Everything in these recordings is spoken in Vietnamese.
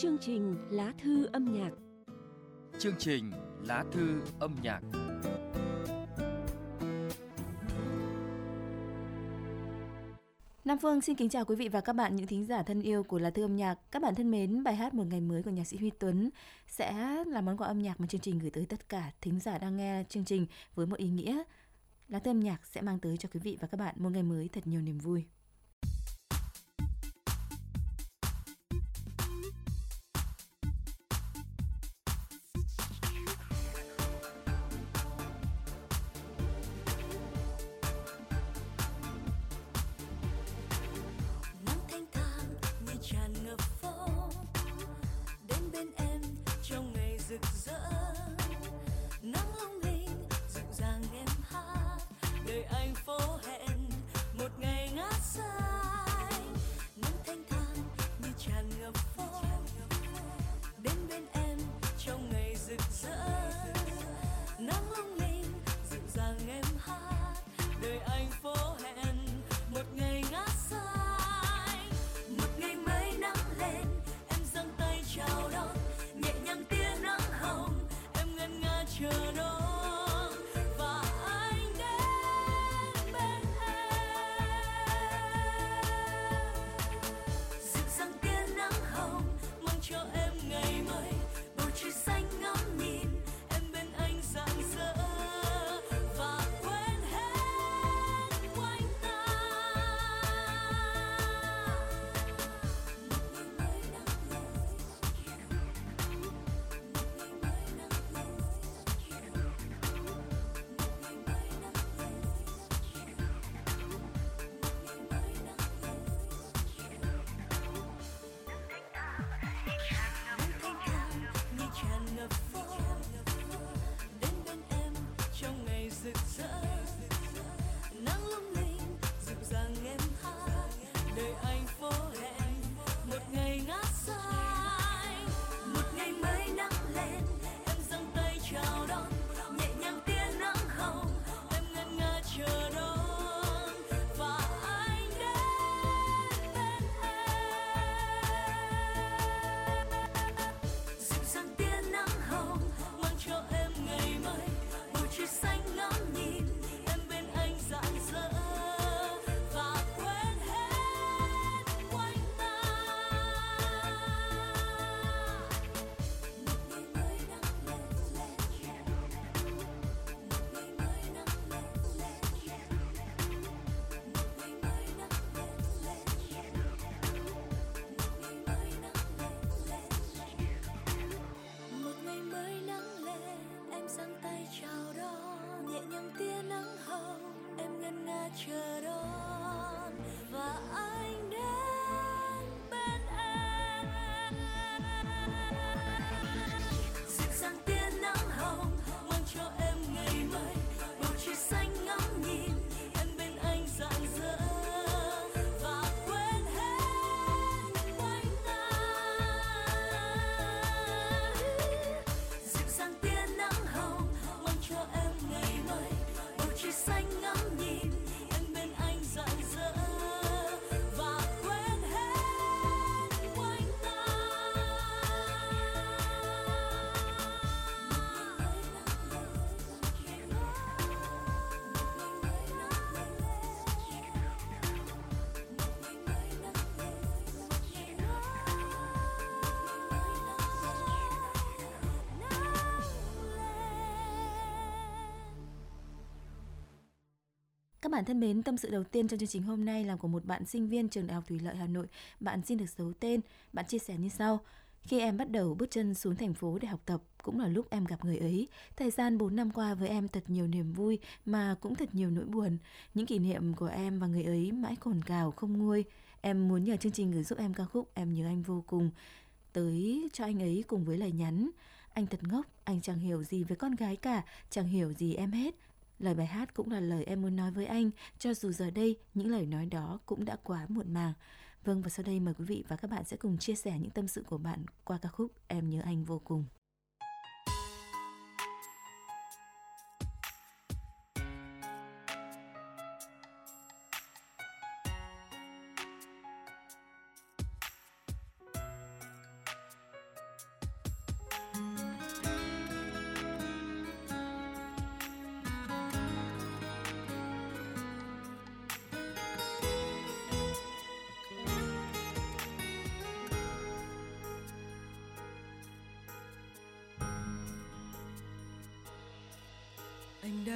Chương trình Lá thư âm nhạc. Chương trình Lá thư âm nhạc. Nam Phương xin kính chào quý vị và các bạn, những thính giả thân yêu của Lá thư âm nhạc. Các bạn thân mến, bài hát Một ngày mới của nhạc sĩ Huy Tuấn sẽ là món quà âm nhạc mà chương trình gửi tới tất cả thính giả đang nghe chương trình với một ý nghĩa. Lá thư âm nhạc sẽ mang tới cho quý vị và các bạn một ngày mới thật nhiều niềm vui. Các bạn thân mến, tâm sự đầu tiên trong chương trình hôm nay là của một bạn sinh viên trường Đại học Thủy lợi Hà Nội. Bạn xin được giấu tên. Bạn chia sẻ như sau: khi em bắt đầu bước chân xuống thành phố để học tập, cũng là lúc em gặp người ấy. Thời gian 4 năm qua với em thật nhiều niềm vui mà cũng thật nhiều nỗi buồn. Những kỷ niệm của em và người ấy mãi cồn cào không nguôi. Em muốn nhờ chương trình gửi giúp em ca khúc Em nhớ anh vô cùng tới cho anh ấy cùng với lời nhắn: anh thật ngốc, anh chẳng hiểu gì về con gái cả, chẳng hiểu gì em hết. Lời bài hát cũng là lời em muốn nói với anh, cho dù giờ đây những lời nói đó cũng đã quá muộn màng. Vâng, và sau đây mời quý vị và các bạn sẽ cùng chia sẻ những tâm sự của bạn qua ca khúc Em nhớ anh vô cùng.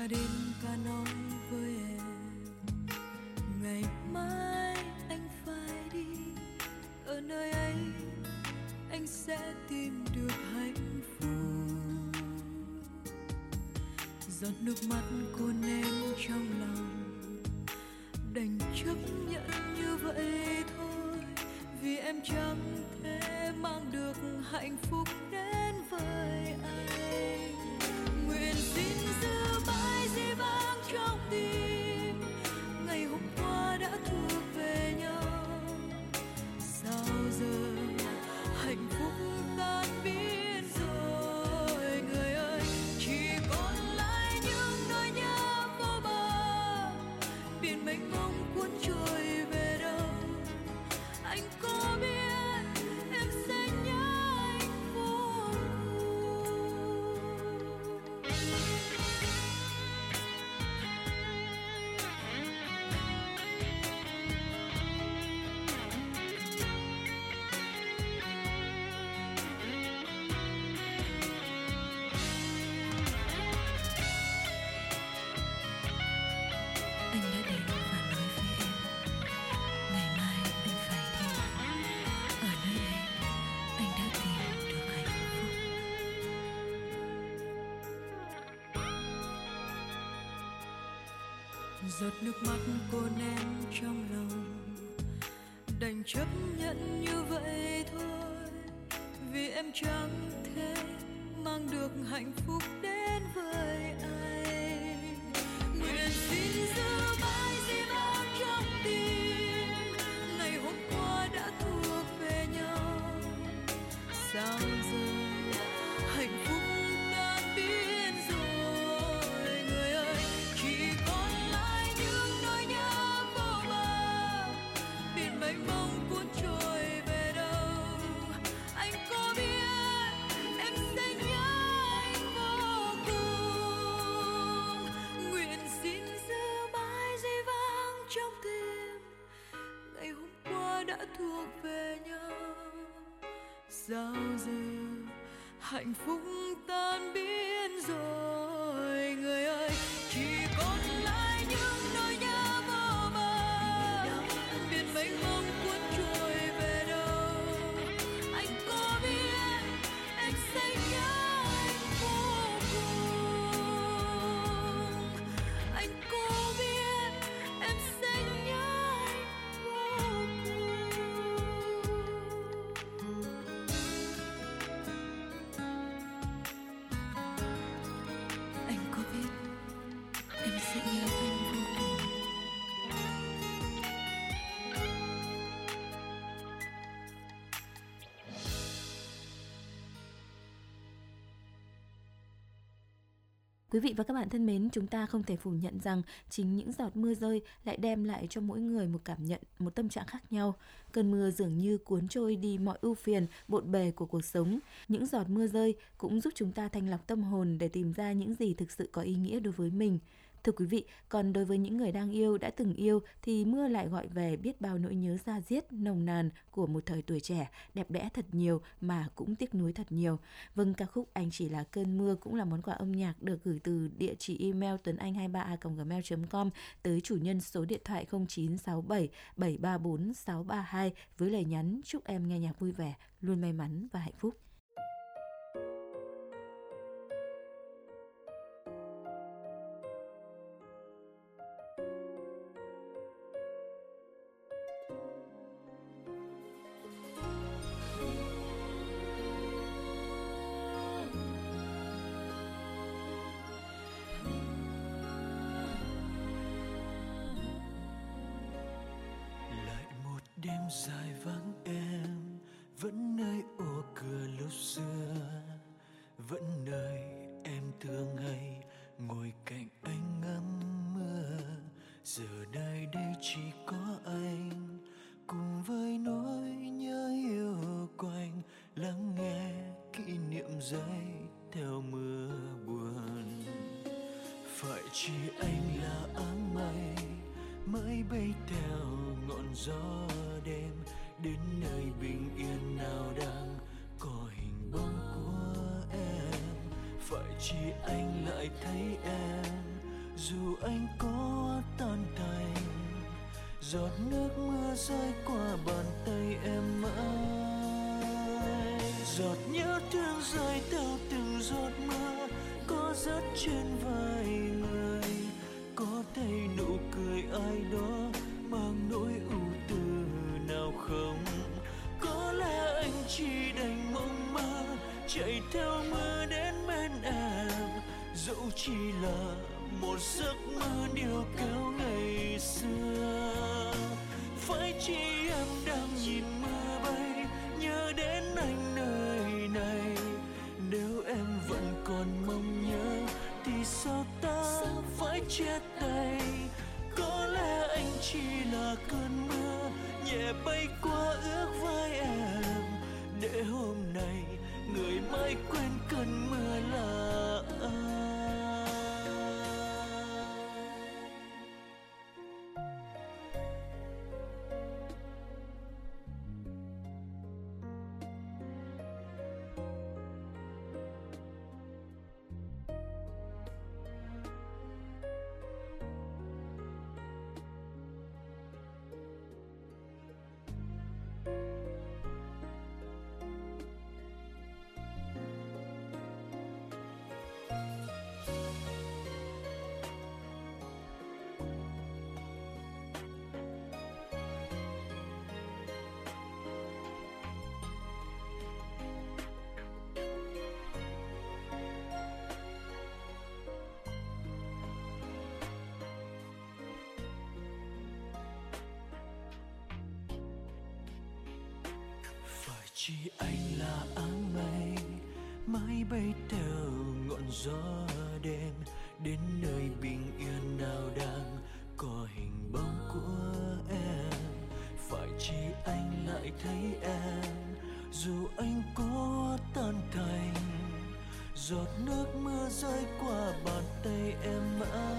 đã đến và nói với em ngày mai anh phải đi, ở nơi ấy anh sẽ tìm được hạnh phúc. Giọt nước mắt cô nén trong lòng, đành chấp nhận như vậy thôi, vì em chẳng thể mang được hạnh phúc đến với anh. Nguyện xin giữ mãi dĩ vãng trong tim, ngày hôm qua đã thuộc về nhau. Sao giờ hạnh phúc tan biến rồi người ơi, chỉ còn lại những nỗi nhớ vô bờ, biển mênh mông cuốn trôi về đâu. Anh có biết em sẽ nhớ anh vô cùng. Anh đã đến và nói với em ngày mai anh phải đi, ở nơi ấy anh đã tìm được hạnh phúc. Giọt nước mắt cô nén trong lòng, đành chấp nhận như vậy thôi, vì em chẳng thể mang được hạnh phúc đến với anh. Nguyện xin giữ mãi dĩ vãng trong tim, ngày hôm qua đã thuộc về nhau. Sao giờ hạnh phúc tan biến rồi người ơi, chỉ còn lại những nỗi nhớ vô bờ, biển mênh mông cuốn trôi về đâu. Anh có biết em sẽ nhớ anh vô cùng. Nguyện xin giữ mãi dĩ vãng trong tim, ngày hôm qua đã thuộc về nhau. Sao giờ hạnh phúc tan biến rồi người ơi, chỉ còn lại những nỗi nhớ vô bờ, biển mênh mông cuốn trôi về đâu. Anh có biết em sẽ nhớ anh vô cùng. Anh có biết em sẽ nhớ anh vô cùng. Anh có biết em sẽ nhớ anh vô cùng. Quý vị và các bạn thân mến, chúng ta không thể phủ nhận rằng chính những giọt mưa rơi lại đem lại cho mỗi người một cảm nhận, một tâm trạng khác nhau. Cơn mưa dường như cuốn trôi đi mọi ưu phiền, bộn bề của cuộc sống. Những giọt mưa rơi cũng giúp chúng ta thanh lọc tâm hồn để tìm ra những gì thực sự có ý nghĩa đối với mình. Thưa quý vị, còn đối với những người đang yêu, đã từng yêu thì mưa lại gọi về biết bao nỗi nhớ da diết, nồng nàn của một thời tuổi trẻ, đẹp đẽ thật nhiều mà cũng tiếc nuối thật nhiều. Vâng, ca khúc Anh Chỉ Là Cơn Mưa cũng là món quà âm nhạc được gửi từ địa chỉ email tuấn-anh23a@gmail.com tới chủ nhân số điện thoại 0967 734 632 với lời nhắn chúc em nghe nhạc vui vẻ, luôn may mắn và hạnh phúc. Đêm dài vắng em, vẫn nơi ô cửa lúc xưa, vẫn nơi em thường hay ngồi cạnh anh ngắm mưa. Giờ nơi đây chỉ có anh, cùng với nỗi nhớ yêu quanh, lắng nghe kỷ niệm rơi theo mưa buồn. Phải chỉ anh là áng mây mới bay theo ngọn gió đêm, đến nơi bình yên nào đang có hình bóng của em. Phải chỉ anh lại thấy em dù anh có tan tành. Giọt nước mưa rơi qua bàn tay em mãi. Giọt nhớ thương rơi theo từng giọt mưa, có rớt trên vai người, có thấy nụ cười ai đó mang nỗi ưu tư nào không. Có lẽ anh chỉ đành mộng mơ chạy theo mưa đến bên em, dẫu chỉ là một giấc mơ níu kéo ngày xưa. Phải chi em đang nhìn mưa bay nhớ đến anh nơi này, nếu em vẫn còn mong nhớ thì sao ta phải chia tay. Có lẽ anh chỉ là cơn mưa nhẹ bay qua ước vai em, để hôm nay người mãi quên cơn mưa là anh. Chỉ anh là áng mây mãi bay theo ngọn gió đêm, đến nơi bình yên nào đang có hình bóng của em. Phải chỉ anh lại thấy em dù anh có tan thành. Giọt nước mưa rơi qua bàn tay em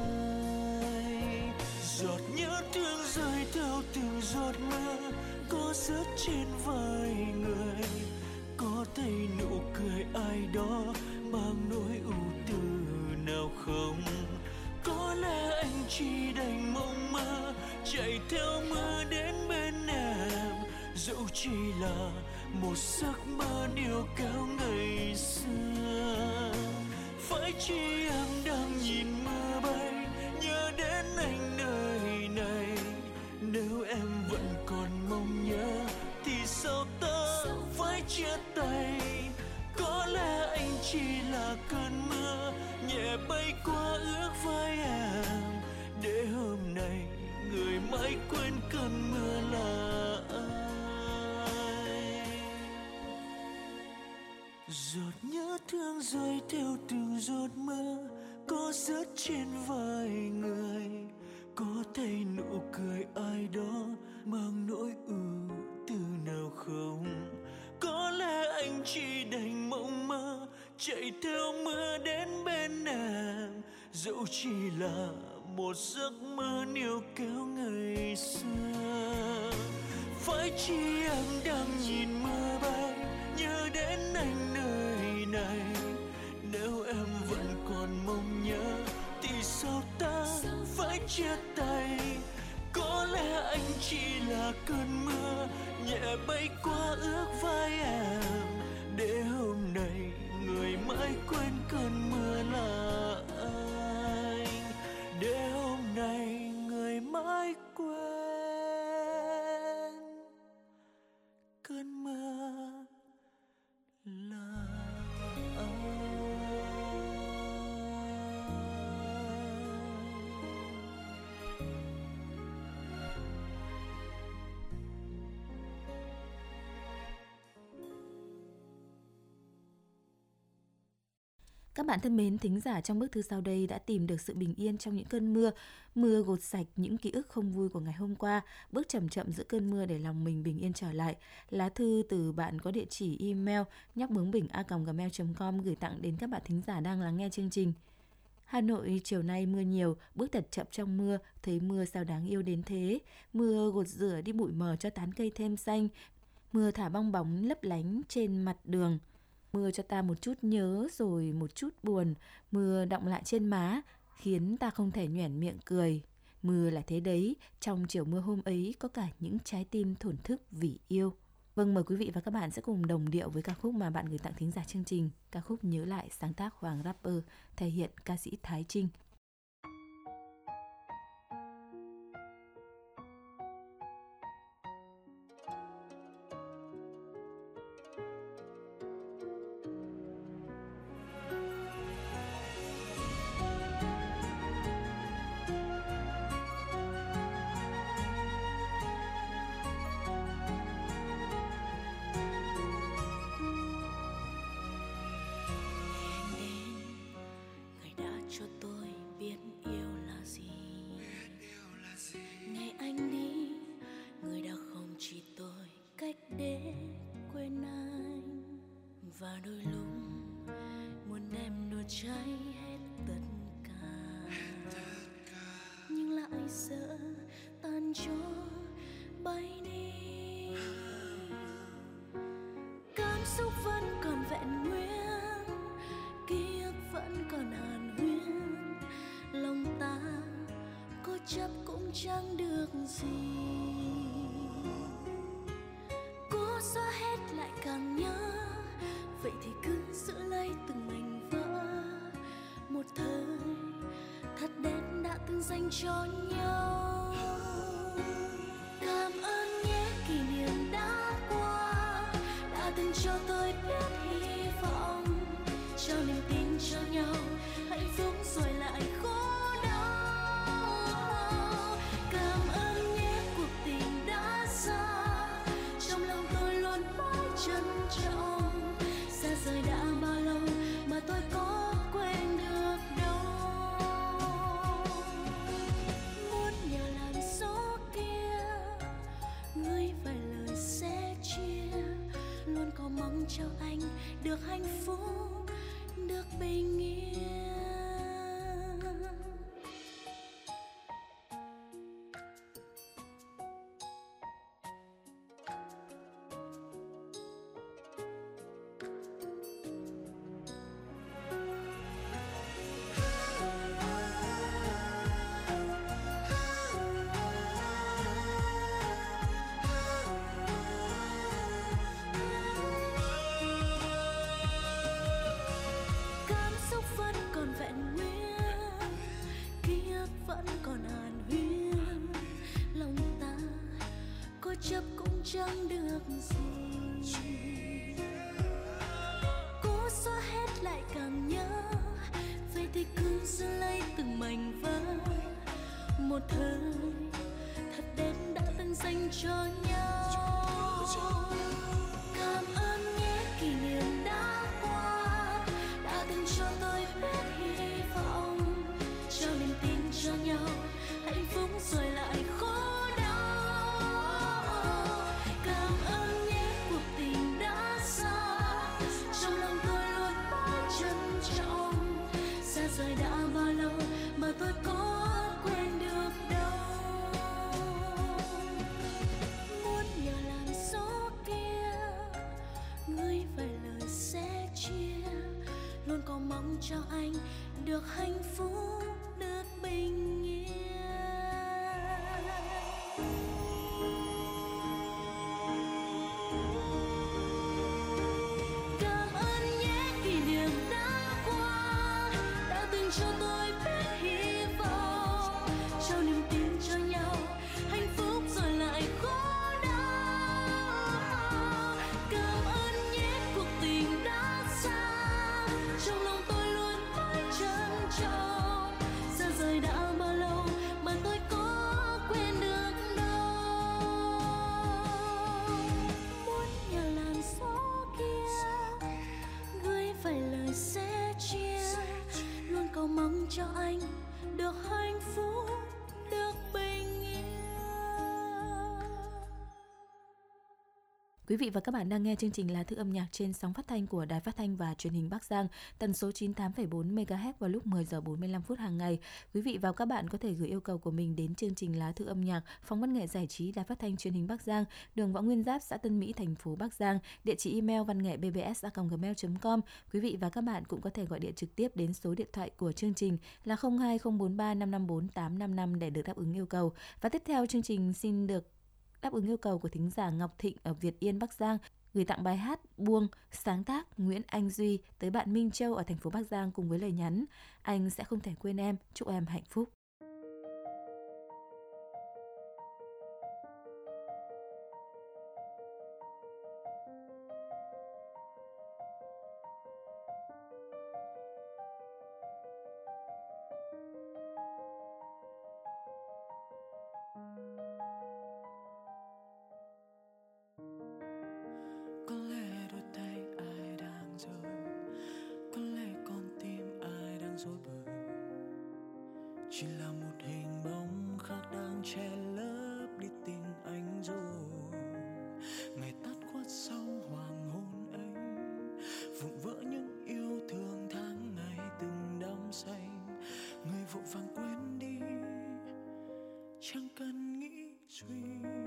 mãi. Giọt nhớ thương rơi theo từng giọt mưa, có rớt trên vai người, có thấy nụ cười ai đó mang nỗi ưu tư nào không. Có lẽ anh chỉ đành mộng mơ chạy theo mưa đến bên em, dẫu chỉ là một giấc mơ níu kéo ngày xưa. Phải chi em đang nhìn mưa bay nhớ đến anh nơi này, nếu em vẫn còn mong nhớ thì sao ta phải chia tay. Có lẽ anh chỉ là cơn mưa nhẹ bay qua ước vai em, để hôm nay người mãi quên cơn mưa là ai. Giọt nhớ thương rơi theo từng giọt mưa, có rớt trên vai người, có thấy nụ cười ai đó mang nỗi ưu tư nào không. Có lẽ anh chỉ đành mộng mơ chạy theo mưa đến bên em, dẫu chỉ là một giấc mơ níu kéo ngày xưa. Phải chi em đang nhìn mưa bay nhớ đến anh nơi này, nếu em vẫn còn mong nhớ thì sao ta phải chia tay. Có lẽ anh chỉ là cơn mưa nhẹ bay qua ước vai em, để hôm nay người mãi quên cơn mưa là anh, để hôm nay người mãi quên cơn mưa là anh. Các bạn thân mến, thính giả trong bức thư sau đây đã tìm được sự bình yên trong những cơn mưa. Mưa gột sạch những ký ức không vui của ngày hôm qua, bước chậm chậm giữa cơn mưa để lòng mình bình yên trở lại. Lá thư từ bạn có địa chỉ email nhocbướng.bình@gmail.com gửi tặng đến các bạn thính giả đang lắng nghe chương trình. Hà Nội chiều nay mưa nhiều, bước thật chậm trong mưa, thấy mưa sao đáng yêu đến thế. Mưa gột rửa đi bụi mờ cho tán cây thêm xanh, mưa thả bong bóng lấp lánh trên mặt đường. Mưa cho ta một chút nhớ rồi một chút buồn, mưa đọng lại trên má, khiến ta không thể nhoẻn miệng cười. Mưa là thế đấy, trong chiều mưa hôm ấy có cả những trái tim thổn thức vì yêu. Vâng, mời quý vị và các bạn sẽ cùng đồng điệu với ca khúc mà bạn gửi tặng thính giả chương trình. Ca khúc Nhớ Lại sáng tác Hoàng Rapper, thể hiện ca sĩ Thái Trinh. Và đôi lúc muốn đem đốt cháy hết tất cả, nhưng lại sợ tan cho bay đi. Cảm xúc vẫn còn vẹn nguyên, ký ức vẫn còn hàn huyên, lòng ta có chấp cũng chẳng được gì. Cố xóa hết lại càng nhớ, vậy thì cứ giữ lấy từng mảnh vỡ. Một thời thật đẹp đã từng dành cho nhau. Cảm ơn nhé kỷ niệm đã qua, đã từng cho tôi biết hy vọng, cho niềm tin cho nhau, hạnh phúc rồi lại khổ đau. Cảm ơn nhé cuộc tình đã xa, trong lòng tôi luôn mãi trân trọng. Xa rời đã bao lâu mà tôi có quên được đâu. Muốn nhờ làm số kia, người vài lời sẽ chia, luôn có mong cho anh được hạnh phúc, được bình yên. Chấp cũng chẳng được gì. Cố xóa hết lại càng nhớ, vậy thì cứ giữ lấy từng mảnh vỡ. Một thời thật đẹp đã từng dành cho nhau. Cảm ơn nhé kỷ niệm đã qua, đã từng cho tôi biết hy vọng, cho niềm tin cho nhau, hạnh phúc rồi lại khổ. Rồi đã bao lâu mà tôi có quên được đâu. Muốn nhờ làm số kia, người vài lời sẽ chia, luôn có mong cho anh được hạnh phúc, được bình yên. Cảm ơn nhé kỷ niệm đã qua, cho tôi biết hy vọng, cho niềm tin cho nhau, hạnh phúc rồi lại khổ đau. Cảm ơn nhé cuộc tình đã xa, trong lòng tôi luôn mãi trân trọng. Quý vị và các bạn đang nghe chương trình Lá Thư âm nhạc trên sóng phát thanh của Đài Phát thanh và Truyền hình Bắc Giang, tần số 98,4 MHz vào lúc 10 giờ 45 phút hàng ngày. Quý vị và các bạn có thể gửi yêu cầu của mình đến chương trình Lá Thư âm nhạc, Phòng văn nghệ giải trí Đài Phát thanh Truyền hình Bắc Giang, đường Võ Nguyên Giáp, xã Tân Mỹ, thành phố Bắc Giang, địa chỉ email văn nghệ bbs@gmail.com. Quý vị và các bạn cũng có thể gọi điện trực tiếp đến số điện thoại của chương trình là 02043 554 855 để được đáp ứng yêu cầu. Và tiếp theo chương trình xin được đáp ứng yêu cầu của thính giả Ngọc Thịnh ở Việt Yên, Bắc Giang, gửi tặng bài hát Buông, sáng tác Nguyễn Anh Duy tới bạn Minh Châu ở thành phố Bắc Giang cùng với lời nhắn: anh sẽ không thể quên em, chúc em hạnh phúc. Chỉ là một hình bóng khác đang che lấp đi tình anh rồi. Ngày tắt khuất sau hoàng hôn ấy, vụn vỡ những yêu thương tháng ngày từng đắm say. Người vội vàng quên đi, chẳng cần nghĩ suy.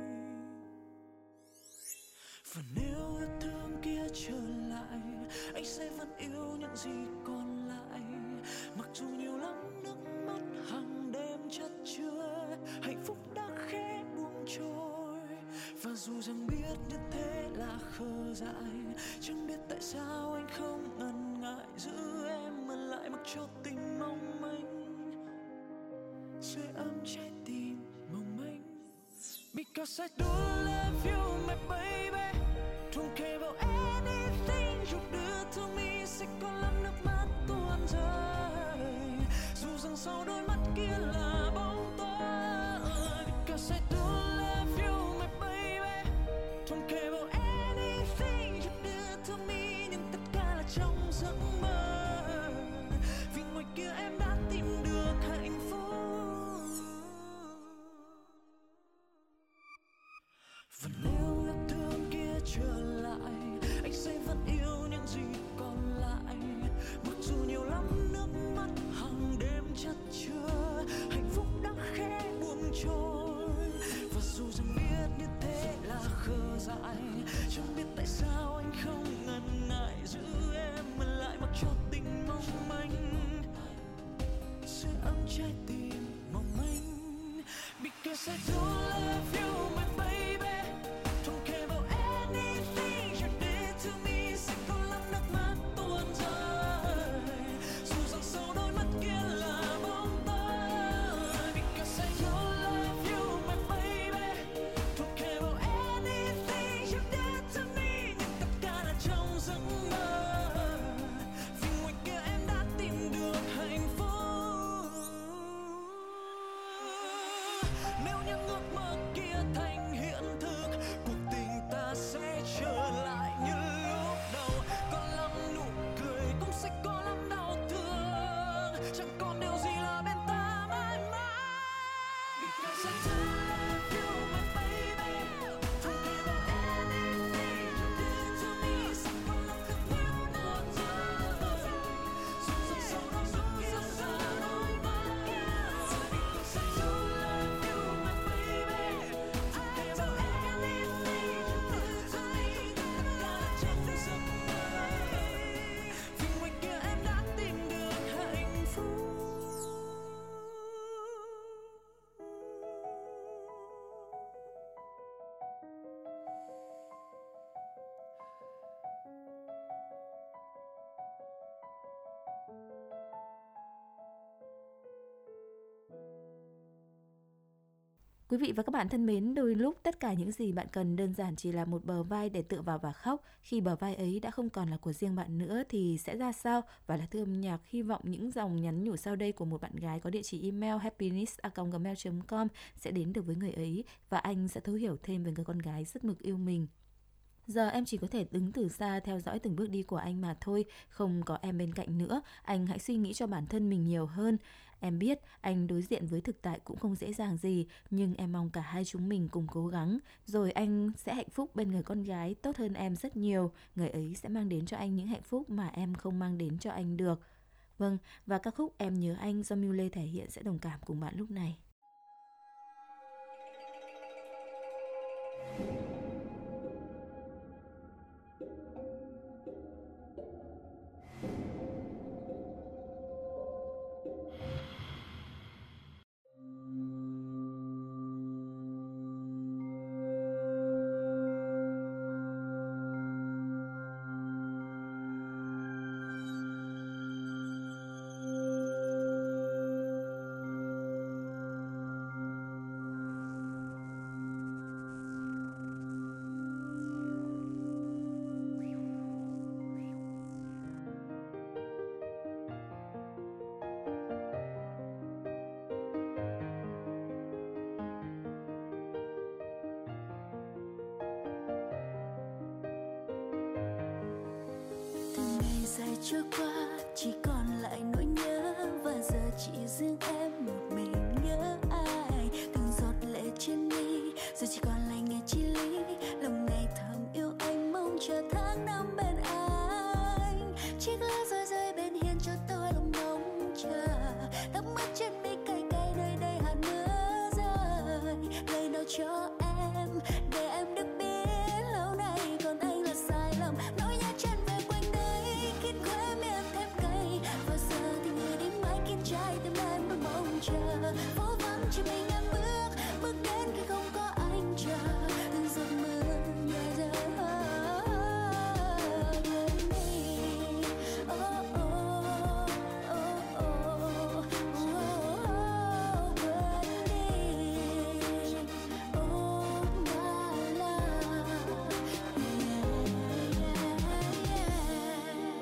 Và nếu yêu thương kia trở lại, anh sẽ vẫn yêu những gì còn lại. Mặc dù nhiều lắm nước mắt hàng đêm chất chứa, hạnh phúc đã khẽ buông trôi. Và dù rằng biết như thế là khờ dại, chẳng biết tại sao anh không ngần ngại giữ em mà lại mặc cho tình mong manh sưởi ấm trái tim mong manh. Because I do love you my baby, don't care about anything you do to me. Sẽ có lắm nước mắt tuôn rơi, dù rằng sau đôi mắt kia là bóng tối. Because I do love you my baby, don't care about anything you do to me. Nhưng tất cả là trong giấc mơ, vì ngoài kia em đã tìm được hạnh phúc. Và nếu yêu thương kia trở lại, anh sẽ vẫn yêu những gì còn lại. Mặc dù nhiều lắm nước mắt hàng đêm chất chứa, hạnh phúc đã khẽ buông trôi. Và dù rằng biết như thế là khờ dại, chẳng biết tại sao anh không ngần ngại giữ em mà lại mặc cho tình mong manh sưởi ấm trái tim mong manh. Because I do love you my baby, don't care about anything you did to me. Sẽ có lắm nước mắt tuôn rơi, dù rằng sau đôi mắt kia là bóng tối. Because I do love you my baby, don't care about anything you did to me. Nhưng tất cả là trong giấc mơ, vì ngoài kia em đã tìm được hạnh phúc. Nếu những ước mơ kia thành hiện thực, cuộc tình ta sẽ trở lại như lúc đầu. Có lắm nụ cười cũng sẽ có lắm đau thương, chẳng còn điều gì là bên ta mãi mãi. Because I do love you my baby, don't care about anything you did to me. Sẽ có lắm khắc nghiệt tuôn rơi, dù rằng sau đôi mắt kia là đôi mắt kia. Because I do love you my baby, don't care about anything you did to me. Tất cả là trong giấc mơ, vì ngoài kia em đã tìm được hạnh phúc. Quý vị và các bạn thân mến, đôi lúc tất cả những gì bạn cần đơn giản chỉ là một bờ vai để tựa vào và khóc. Khi bờ vai ấy đã không còn là của riêng bạn nữa thì sẽ ra sao? Và Lá Thư âm nhạc hy vọng những dòng nhắn nhủ sau đây của một bạn gái có địa chỉ email happiness@gmail.com sẽ đến được với người ấy và anh sẽ thấu hiểu thêm về người con gái rất mực yêu mình. Giờ em chỉ có thể đứng từ xa theo dõi từng bước đi của anh mà thôi, không có em bên cạnh nữa. Anh hãy suy nghĩ cho bản thân mình nhiều hơn. Em biết anh đối diện với thực tại cũng không dễ dàng gì, nhưng em mong cả hai chúng mình cùng cố gắng, rồi anh sẽ hạnh phúc bên người con gái tốt hơn em rất nhiều. Người ấy sẽ mang đến cho anh những hạnh phúc mà em không mang đến cho anh được. Vâng, và ca khúc Em Nhớ Anh do Miu Lê thể hiện sẽ đồng cảm cùng bạn lúc này. Dài trôi qua chỉ còn lại nỗi nhớ, và giờ chỉ riêng em một mình nhớ ai. Từng giọt lệ trên mi giờ chỉ còn lại ngày chi lý, lòng ngày thầm yêu anh mong chờ tháng năm bên anh. Chiếc lá rơi rơi bên hiên cho tôi lòng mong chờ, tóc mắt trên mi cay cay nơi đây hạt mưa rơi. Lời nào cho em để em được biết lâu nay còn anh là sai lầm. Nỗi nhớ chân về quanh đây khiến khóe miệng thêm cay, và giờ thì người đi mãi khiến trái tim em vẫn mong chờ. Phố vắng chỉ mình em bước đến khi không có anh chờ. Từng giọt mưa nhẹ rơi quên đi. Oh oh oh oh oh quên đi. Oh my love, yeah, yeah, yeah.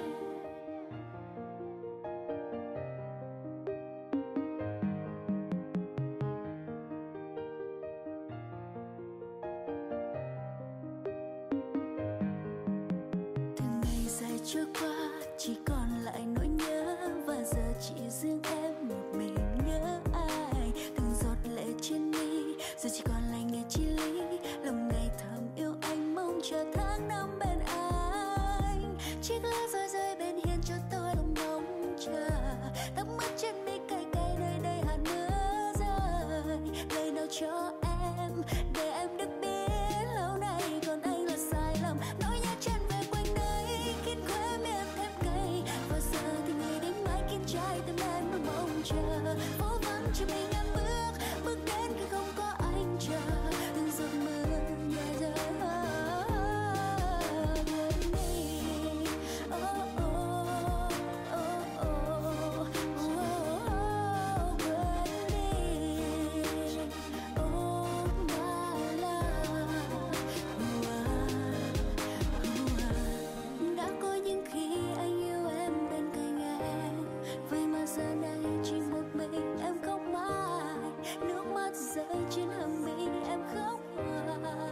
Từng ngày dài trôi qua chỉ còn lại nỗi nhớ, và giờ chỉ riêng em một mình nhớ ai. Từng giọt lệ trên mi giờ chỉ còn lại ngày chi lý, lòng ngày thầm yêu anh mong chờ tháng năm bên anh. Chiếc lá rơi rơi bên hiên cho tôi lòng mong chờ, tóc mắt trên mi cay cay nơi đây hạt mưa rơi. Lời nào cho em để em được biết lâu nay còn anh là sai lầm. Nỗi nhớ chân về quanh đây khiến khóe miệng thêm cay, và giờ thì người đến mãi khiến trái tim em vẫn mong chờ. Phố vắng chỉ mình em bước đến khi không có anh chờ. Từng giọt mưa nhẹ rơi quên đi. Oh oh oh oh oh quên đi. Oh my love, đã có những khi anh yêu em bên cạnh em, vậy mà giờ này chỉ một mình em khóc mãi. Nước mắt rơi trên hàng mi em khóc hoài.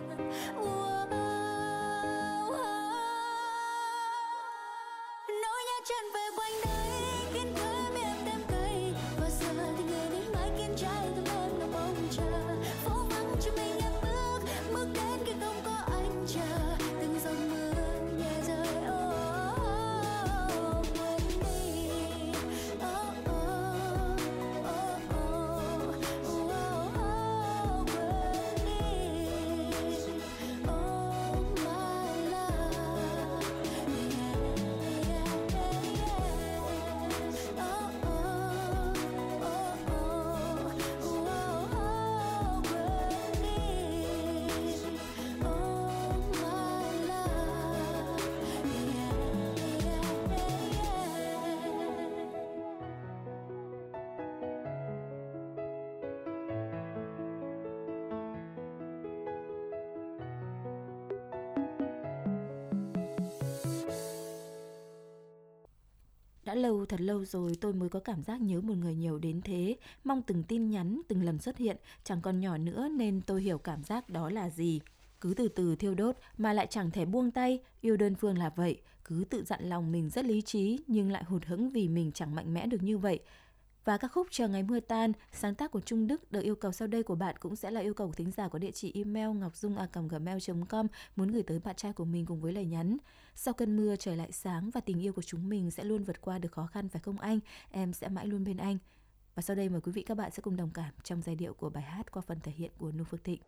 Nỗi nhớ chân về quanh đây khiến khóe miệng thêm cay, và giờ thì người đi mãi khiến trái tim em đang mong chờ. Phố vắng chỉ mình em bước đến khi không có anh chờ. Từng giọt mưa nhẹ rơi quên đi. Oh oh oh oh quên đi. Oh my love, yeah, yeah, yeah. Oh oh oh oh quên đi. Oh my love, Đã lâu, thật lâu rồi tôi mới có cảm giác nhớ một người nhiều đến thế. Mong từng tin nhắn, từng lần xuất hiện. Chẳng còn nhỏ nữa nên tôi hiểu cảm giác đó là gì. Cứ từ từ thiêu đốt mà lại chẳng thể buông tay. Yêu đơn phương là vậy. Cứ tự dặn lòng mình rất lý trí nhưng lại hụt hẫng vì mình chẳng mạnh mẽ được như vậy. Và ca khúc Chờ Ngày Mưa Tan, sáng tác của Trung Đức, được yêu cầu sau đây của bạn cũng sẽ là yêu cầu của thính giả có địa chỉ email ngocdung@gmail.com muốn gửi tới bạn trai của mình cùng với lời nhắn: sau cơn mưa trời lại sáng và tình yêu của chúng mình sẽ luôn vượt qua được khó khăn phải không anh? Em sẽ mãi luôn bên anh. Và sau đây mời quý vị các bạn sẽ cùng đồng cảm trong giai điệu của bài hát qua phần thể hiện của Nu Phước Thịnh.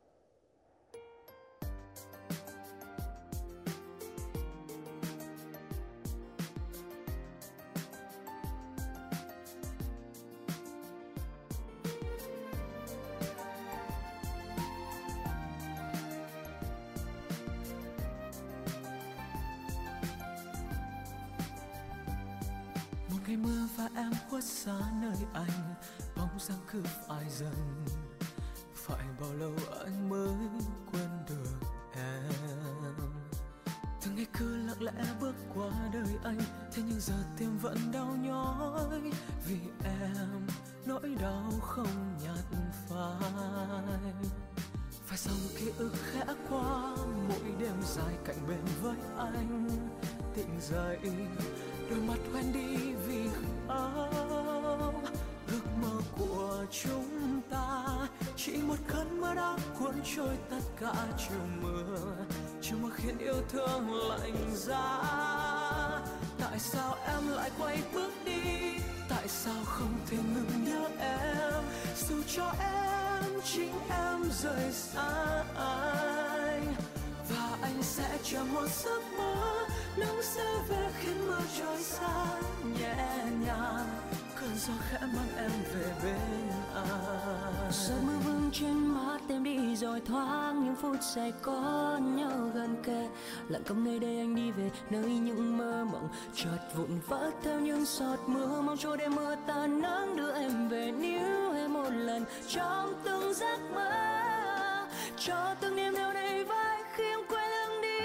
Ngày mưa và em khuất xa nơi anh, bóng dáng cứ phai dần. Phải bao lâu anh mới quên được em. Từng ngày cứ lặng lẽ bước qua đời anh, thế nhưng giờ tim vẫn đau nhói vì em, nỗi đau không nhạt phai. Phải dòng ký ức khẽ qua mỗi đêm dài cạnh bên với anh. Tỉnh dậy đôi mắt hoen đi vì không, ước mơ của chúng ta chỉ một cơn mưa đã cuốn trôi tất cả chiều mưa khiến yêu thương lạnh giá. Tại sao em lại quay bước đi, tại sao không thể ngừng nhớ em, dù cho em chính em rời xa anh. Và anh sẽ chờ một giấc mơ, nắng sẽ về khiến mưa trôi xa nhẹ nhàng, cơn gió khẽ mang em về bên anh. Giọt mưa vương trên má em đi rồi thoáng những phút giây có nhau gần kề, lặng câm nơi đây anh đi về nơi những mơ mộng chợt vụn vỡ theo những giọt mưa, mong cho đêm mưa tan nắng đưa em về níu em một lần trong từng giấc mơ, cho từng niềm đau đầy vai khi em quay lưng đi.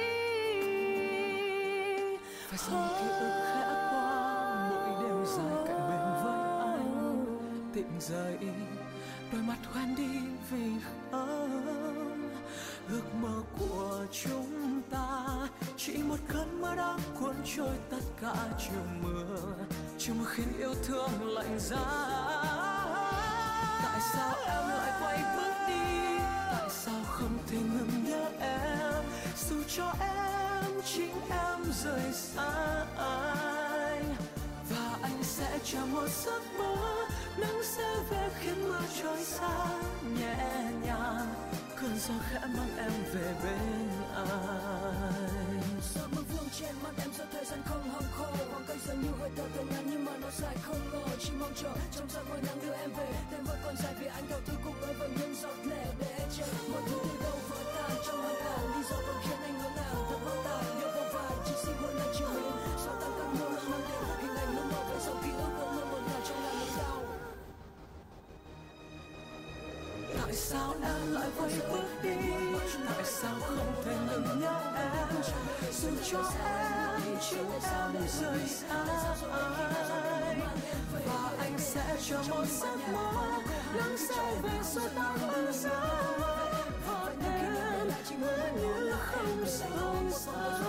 Phải dòng ký ức khẽ qua mỗi đêm dài cạnh bên với anh. Tỉnh dậy đôi mắt hoen đi vì không, ước mơ của chúng ta chỉ một cơn mưa đã cuốn trôi tất cả chiều mưa khiến yêu thương lạnh giá. Tại sao em lại quay bước đi, tại sao không thể ngừng nhớ em, dù cho em chính em rời xa anh. Và anh sẽ chờ một giấc mơ, nắng sẽ về khiến mưa trôi xa nhẹ nhàng, cơn gió khẽ mang em về bên anh. Giọt mưa vương trên mắt em do thời gian không hong khô, khoảng cách dần như hơi thở từng ngắn nhưng mà nó dài không ngờ. Chỉ mong chờ trong giấc mơ nắng đưa em về, đêm vẫn còn dài vì anh đầu tư cùng với những giọt lệ để chờ mọi thứ từ đâu vỡ tan trong hơi thở. Lý do vẫn khiến anh ngỡ ngàng thật hoang tàn, điều vô vàn chỉ xin một lần chiều mình xóa tan cơn mưa mang đến hình ảnh lúc mơ về dòng ký ức vẫn luôn một ngày trong ngàn nỗi đau. Tại sao em lại quay bước đi, tại sao không thể ngừng nhớ em, dù cho em chính em rời xa anh. Và anh sẽ chờ một giấc mơ, nắng sẽ về xua tan băng giá, và em như không rời xa.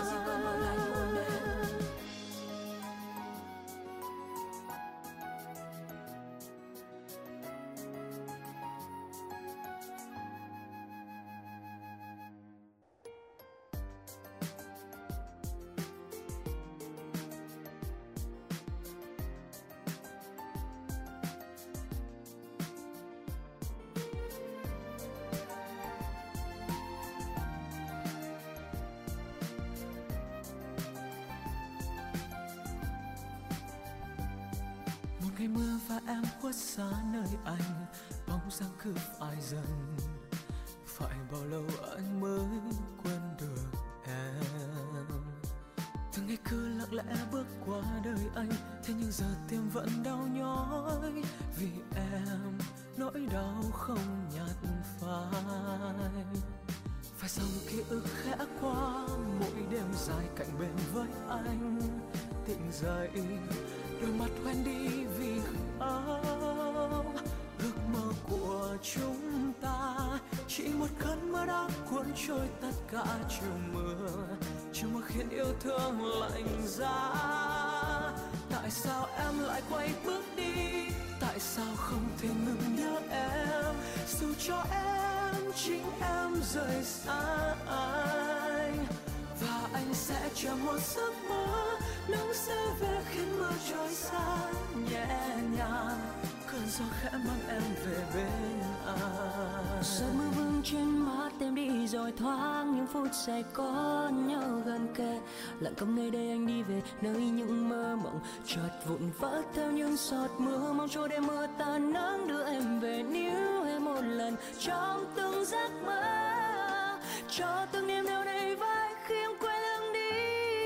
Ngày mưa và em khuất xa nơi anh, bóng dáng cứ phai dần. Phải bao lâu anh mới quên được em. Từng ngày cứ lặng lẽ bước qua đời anh, thế nhưng giờ tim vẫn đau nhói vì em, nỗi đau không nhạt phai. Phải dòng ký ức khẽ qua mỗi đêm dài cạnh bên với anh. Tỉnh dậy đôi mắt hoen đi vì không, ước mơ của của chúng ta. Chỉ một cơn mưa đã cuốn trôi tất cả chiều mưa, chiều mưa khiến yêu thương lạnh giá. Tại sao em lại quay bước đi, tại sao không thể ngừng nhớ em, dù cho em chính em rời xa anh. Và anh sẽ chờ một giấc mơ, nắng sẽ về khiến mưa trôi xa nhẹ nhàng, cơn gió khẽ mang em về bên anh. Giọt mưa vương trên mắt em đi rồi thoáng những phút giây có nhau gần kề, lặng câm nơi đây anh đi về nơi những mơ mộng chợt vụn vỡ theo những giọt mưa, mong cho đêm mưa tan nắng đưa em về níu em một lần trong từng giấc mơ, cho từng niềm đau này vai khi em quay lưng đi.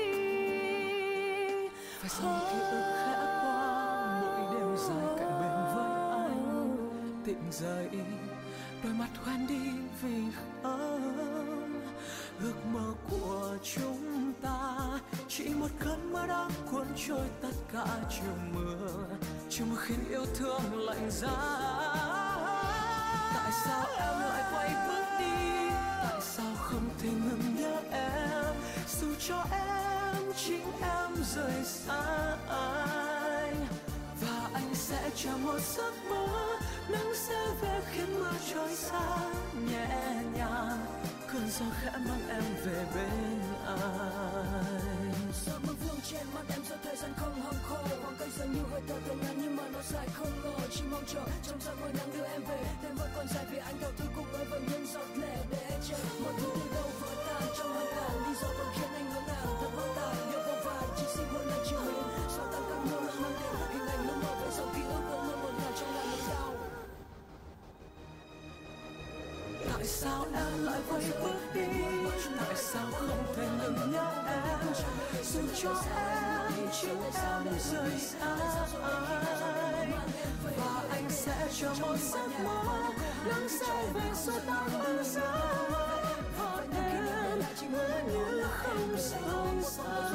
Phải dòng ký ức khẽ qua mỗi đêm dài cạnh bên với anh, tỉnh dậy đôi mắt hoen đi vì không ước mơ của chúng ta. Chỉ một cơn mưa đã cuốn trôi tất cả chiều mưa khiến yêu thương lạnh giá. Tại sao em lại quay bước đi, tại sao không thể ngừng nhớ em, dù cho em chính em rời xa anh. Và anh sẽ chờ một giấc mơ, nắng sẽ về khiến mưa trôi xa nhẹ nhàng, cơn gió khẽ mang em về bên anh. Giọt mưa vương trên mắt em giờ thời gian không hong khô, khoảng cách dường như hơi thở từ ngàn nhưng mà nó dài không ngờ. Chỉ mong chờ trong giấc mơ nắng đưa em về, đêm vẫn còn dài vì anh đầu tư cuộc đời với những giọt lệ để chờ. Mọi thứ từ đâu vỡ tan trong hoàn cảnh, lý do còn khiến anh ngỡ ngàng thật hoang tàn. Nhiều vô vàn chỉ xin một lần chiều đến, xóa tan các mưa lẫn mang theo hình ảnh lúc mơ với dòng ký ức ôm mơ một ngàn trong ngàn nỗi đau. Tại sao em lại quay bước đi, tại sao không thể ngừng nhớ em, dù cho em chính em rời xa anh. Và anh sẽ cho một giấc mơ, nắng sẽ về xua tan băng giá. Và em như không rời xa.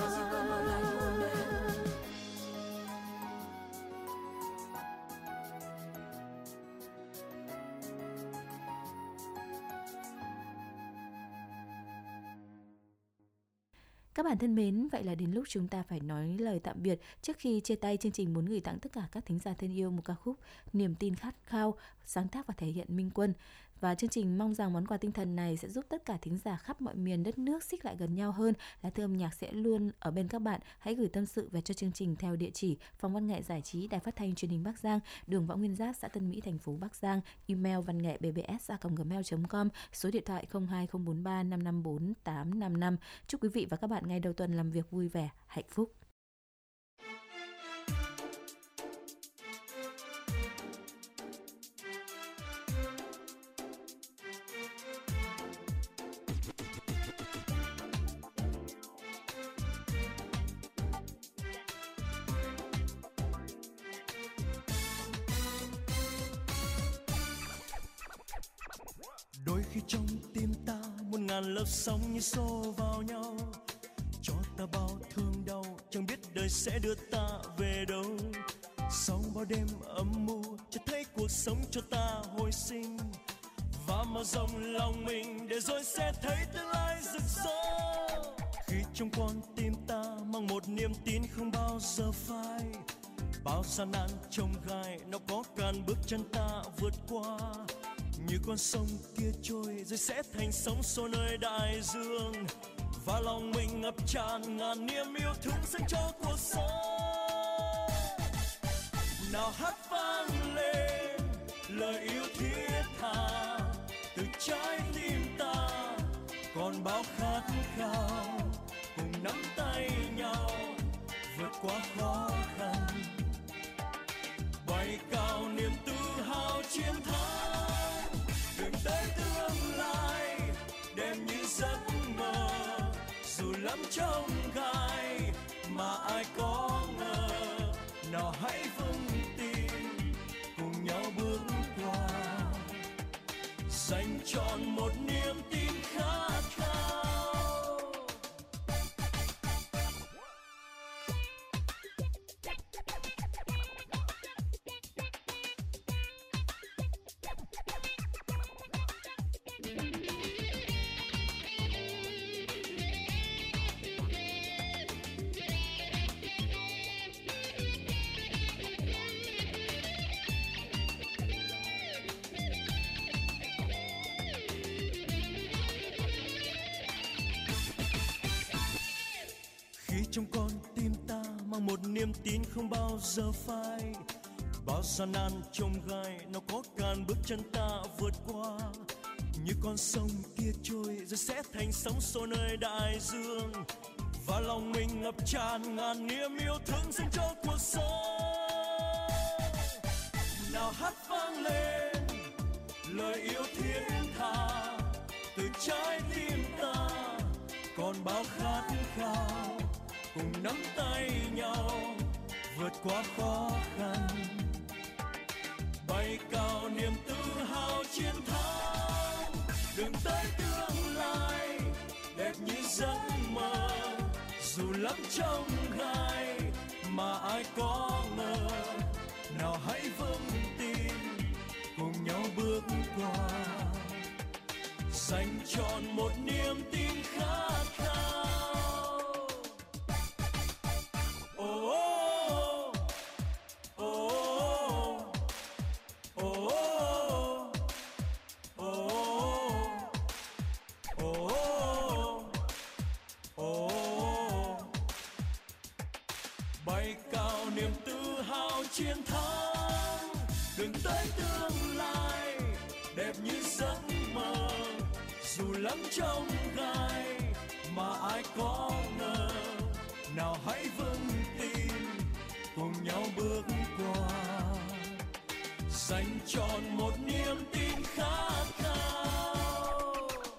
Các bạn thân mến, vậy là đến lúc chúng ta phải nói lời tạm biệt. Trước khi chia tay, chương trình muốn gửi tặng tất cả các thính giả thân yêu một ca khúc Niềm tin khát khao, sáng tác và thể hiện Minh Quân. Và chương trình mong rằng món quà tinh thần này sẽ giúp tất cả thính giả khắp mọi miền đất nước xích lại gần nhau hơn. Lá Thư Âm Nhạc sẽ luôn ở bên các bạn. Hãy gửi tâm sự về cho chương trình theo địa chỉ Phòng Văn nghệ Giải trí Đài Phát thanh Truyền hình Bắc Giang, đường Võ Nguyên Giáp, xã Tân Mỹ, thành phố Bắc Giang. Email vannghebbs@gmail.com, số điện thoại 02043 554 855. Chúc quý vị và các bạn ngày đầu tuần làm việc vui vẻ, hạnh phúc. Đôi khi trong tim ta một ngàn lớp sóng như xô vào nhau, cho ta bao thương đau, chẳng biết đời sẽ đưa ta về đâu. Sau bao đêm âm mưu, cho thấy cuộc sống cho ta hồi sinh, và mở rộng lòng mình để rồi sẽ thấy tương lai rực rỡ. Khi trong con tim ta mang một niềm tin không bao giờ phai, bao gian nan chông gai nó có cản bước chân ta vượt qua. Như con sông kia trôi rồi sẽ thành sóng xô nơi đại dương, và lòng mình ngập tràn ngàn niềm yêu thương dành cho cuộc sống. Nào hát vang lên lời yêu thiết tha từ trái tim ta, còn bao khát khao cùng nắm tay nhau vượt qua khó khăn, bay cao niềm tự hào chiến thắng. Đường tới tương lai đêm như giấc mơ, dù lắm trong gai mà ai có ngờ. Nào hãy vững tin cùng nhau bước qua, dành trọn một niềm tin khát khao. Khi trong con tim ta mang một niềm tin không bao giờ phai, bao gian nan chông gai nó có cản bước chân ta vượt qua. Như con sông kia trôi rồi sẽ thành sóng xô nơi đại dương, và lòng mình ngập tràn ngàn niềm yêu thương dành cho cuộc sống. Nào hát vang lên lời yêu thiên tha từ trái tim ta, còn bao khát khao cùng nắm tay nhau vượt qua khó khăn, bay cao niềm tự hào chiến thắng. Đường tới tương lai đẹp như giấc mơ, dù lắm trong gai mà ai có ngờ. Nào hãy vững tin cùng nhau bước qua, dành trọn một niềm tin khát khao. Oh, oh, oh, oh, oh, oh, oh, oh, oh. Bay cao niềm tự hào chiến thắng, đường tới tương lai đẹp như giấc mơ, dù lắm trong gai mà ai có ngờ. Nào hãy vững tin cùng nhau bước qua, dành trọn một niềm tin khát khao.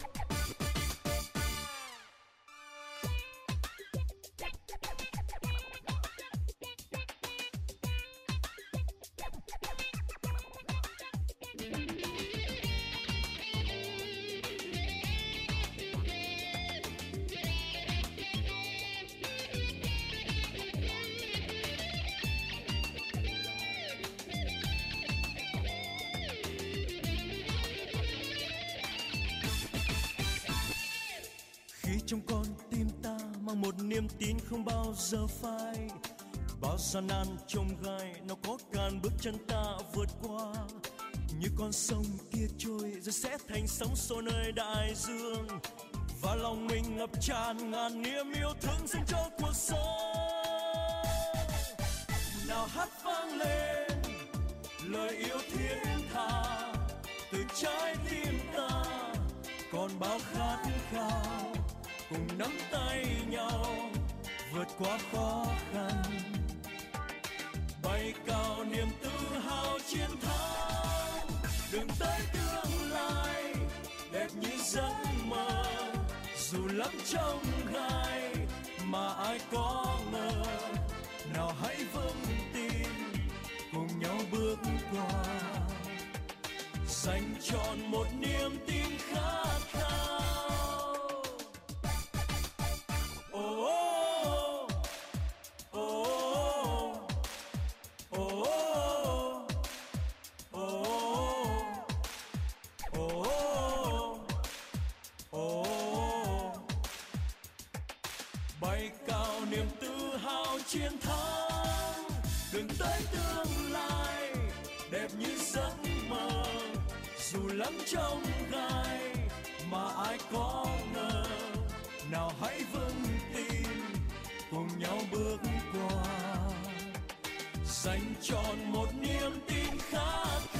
Trong con tim ta mang một niềm tin không bao giờ phai, bao gian nan chông gai nó có cản bước chân ta vượt qua. Như con sông kia trôi rồi sẽ thành sóng xô nơi đại dương, và lòng mình ngập tràn ngàn niềm yêu thương dành cho cuộc sống. Nào hát vang lên lời yêu thiên tha từ trái tim ta, còn bao khát khao cùng nắm tay nhau vượt qua khó khăn, bay cao niềm tự hào chiến thắng. Đường tới tương lai đẹp như giấc mơ, dù lắm trong gai mà ai có ngờ. Nào hãy vững tin cùng nhau bước qua, dành trọn một niềm tin khát khao. Bay cao niềm tự hào chiến thắng, đường tới tương lai đẹp như giấc mơ, dù lắm trong gai mà ai có ngờ. Nào hãy vững tin cùng nhau bước qua, dành trọn một niềm tin khát